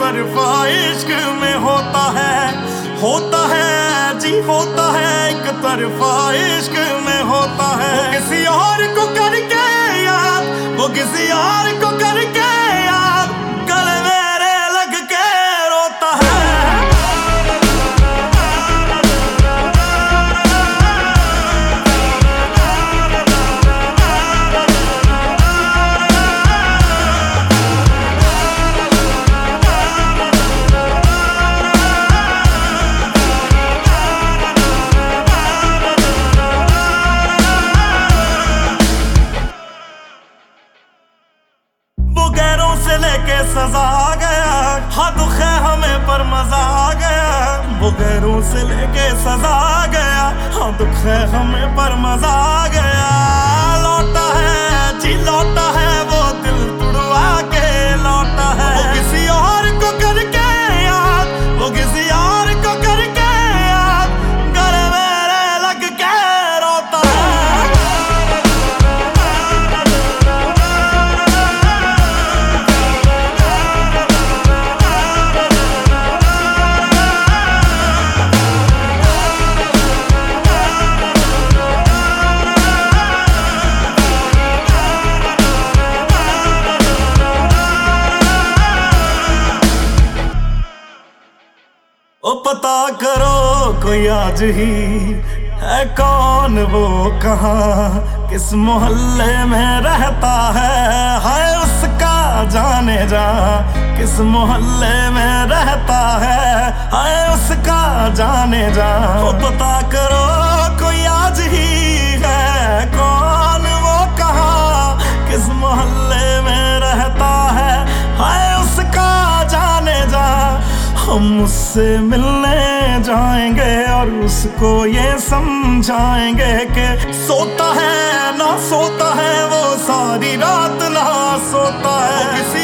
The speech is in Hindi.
तरफा इश्क में होता है जी, होता है एक तरफा इश्क में होता है। वो किसी और को करके याद, वो किसी और को करके याद, गले मेरे लग के रोता है। गैरों से लेके सजा आ गया, हाँ दुख है हमें पर मजा आ गया। वो गैरों से लेके सजा आ गया, हाँ दुख है हमें पर मजा आ गया। लौटा है जी, लौटा है वो दिल तुड़वा के लौटा है। वो किसी और को करके याद, वो किसी और को करके याद, गले मेरे लग के रोता है। ओ पता करो कोई आज ही है कौन, वो कहाँ किस मोहल्ले में रहता है। हाय उसका जाने जा किस मोहल्ले में रहता है, हाय उसका जाने जा। ओ पता करो कोई आज ही है कौन, वो कहाँ किस मोहल्ले में रहता है, हाय उसका जाने जा। हम उससे मिलने जाएंगे और उसको ये समझाएंगे कि सोता है ना सोता है वो, सारी रात ना सोता है।